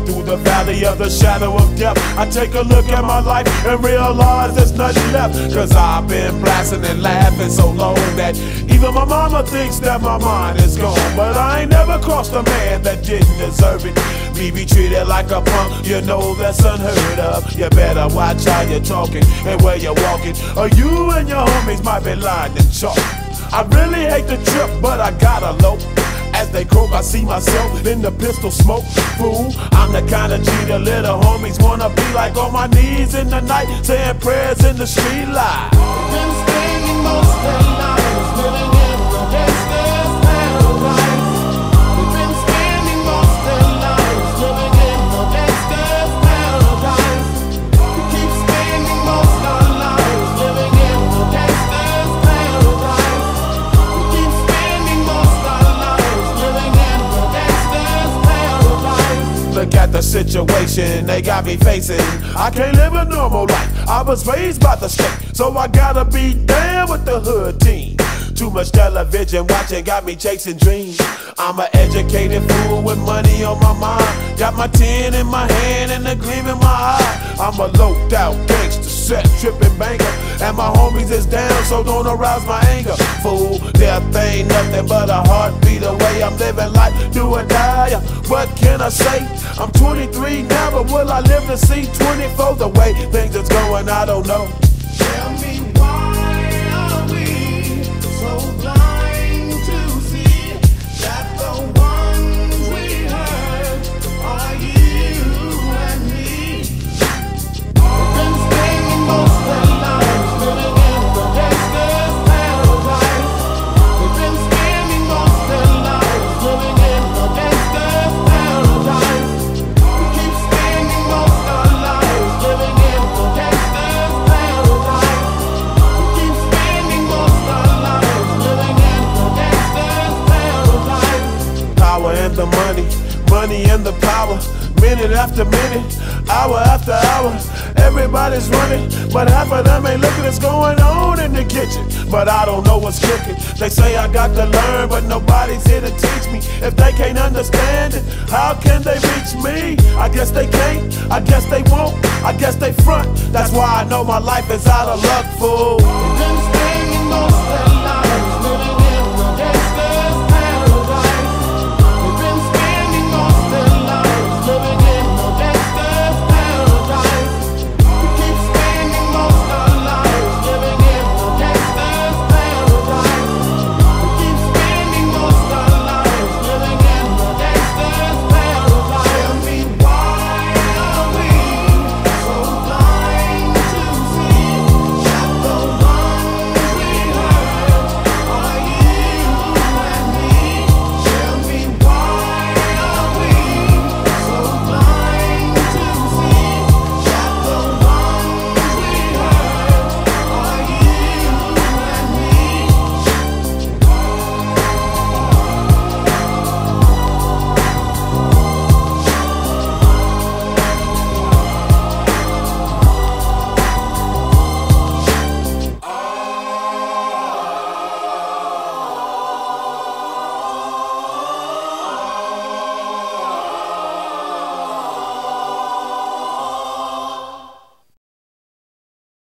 through the valley of the shadow of death, I take a look at my life and realize there's nothing left. Cause I've been blasting and laughing so long that even my mama thinks that my mind is gone. But I ain't never crossed a man that didn't deserve it. Me be treated like a punk, you know that's unheard of. You better watch how you're talking and where you're walking, or you and your homies might be lined in chalk. I really hate the trip, but I gotta low. As they croak, I see myself in the pistol smoke. Fool, I'm the kind of G the little homies wanna be like, on my knees in the night, saying prayers in the street light. Been spending most of their lives living in the gangster's paradise. We've been spending most of their lives living in the gangster's paradise. We keep spending most of our lives living in the gangster's paradise. We keep spending most of our lives living in the gangster's paradise. Look at the situation they got me facing. I can't live a normal life. I was raised by the state, so I gotta be down with the hood team. Too much television watching got me chasing dreams. I'm an educated fool with money on my mind. Got my tin in my hand and a gleam in my eye. I'm a loped out gangster, set tripping banker, and my homies is down, so don't arouse my anger. Fool, death ain't nothing but a heartbeat away. I'm living life, do or die. What can I say? I'm 23 now, but will I live to see 24? The way things is going, I don't know. Tell me, why are we so blind to see that the ones we hurt are you and me? We've been spending most of our lives living in the gangster's paradise. We've been spending most of our lives living in the gangster's paradise. We keep spending most of our lives living in the gangster's paradise. We keep spending most of our lives living in the gangster's paradise. Power and the money, money and the power. Minute after minute, hour after hour, everybody's running, but half of them ain't looking what's going on in the kitchen. But I don't know what's cooking. They say I got to learn, but nobody's here to teach me. If they can't understand it, how can they reach me? I guess they can't, I guess they won't, I guess they front. That's why I know my life is out of luck, fool. We've been spending most of